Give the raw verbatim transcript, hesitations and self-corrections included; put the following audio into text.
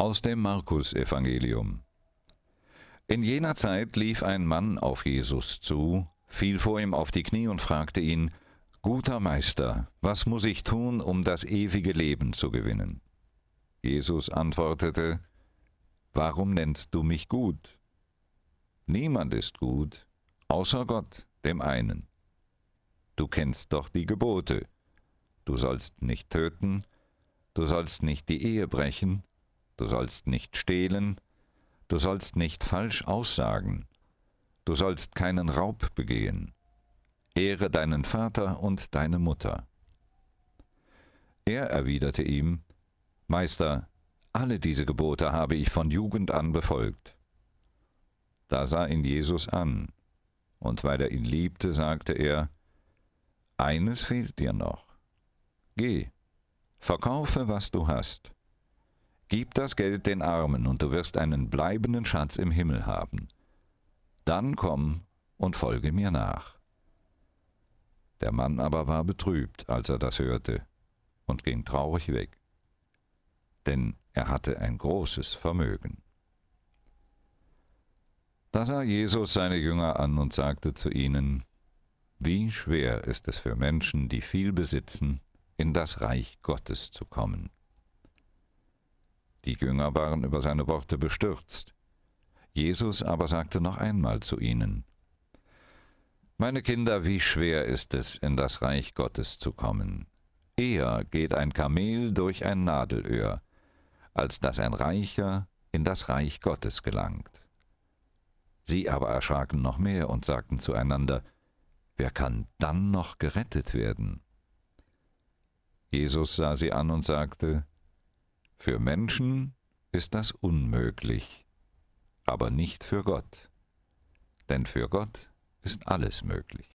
Aus dem Markus-Evangelium. In jener Zeit lief ein Mann auf Jesus zu, fiel vor ihm auf die Knie und fragte ihn: »Guter Meister, was muss ich tun, um das ewige Leben zu gewinnen?« Jesus antwortete: »Warum nennst du mich gut? Niemand ist gut, außer Gott, dem einen. Du kennst doch die Gebote. Du sollst nicht töten, du sollst nicht die Ehe brechen, du sollst nicht stehlen, du sollst nicht falsch aussagen, du sollst keinen Raub begehen. Ehre deinen Vater und deine Mutter.« Er erwiderte ihm: »Meister, alle diese Gebote habe ich von Jugend an befolgt.« Da sah ihn Jesus an, und weil er ihn liebte, sagte er: »Eines fehlt dir noch. Geh, verkaufe, was du hast. Gib das Geld den Armen, und du wirst einen bleibenden Schatz im Himmel haben. Dann komm und folge mir nach.« Der Mann aber war betrübt, als er das hörte, und ging traurig weg, denn er hatte ein großes Vermögen. Da sah Jesus seine Jünger an und sagte zu ihnen: »Wie schwer ist es für Menschen, die viel besitzen, in das Reich Gottes zu kommen.« Die Jünger waren über seine Worte bestürzt. Jesus aber sagte noch einmal zu ihnen: »Meine Kinder, wie schwer ist es, in das Reich Gottes zu kommen. Eher geht ein Kamel durch ein Nadelöhr, als dass ein Reicher in das Reich Gottes gelangt.« Sie aber erschraken noch mehr und sagten zueinander: »Wer kann dann noch gerettet werden?« Jesus sah sie an und sagte: »Für Menschen ist das unmöglich, aber nicht für Gott, denn für Gott ist alles möglich.«